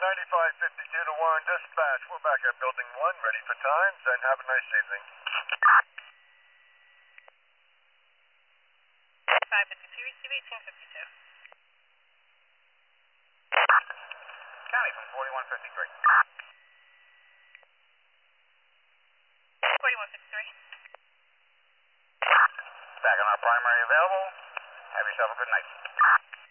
9552 to Warren Dispatch. We're back at Building 1, ready for times, and have a nice evening. 552, receive 1852. County from 4153. 4153. Back on our primary available. Have yourself a good night.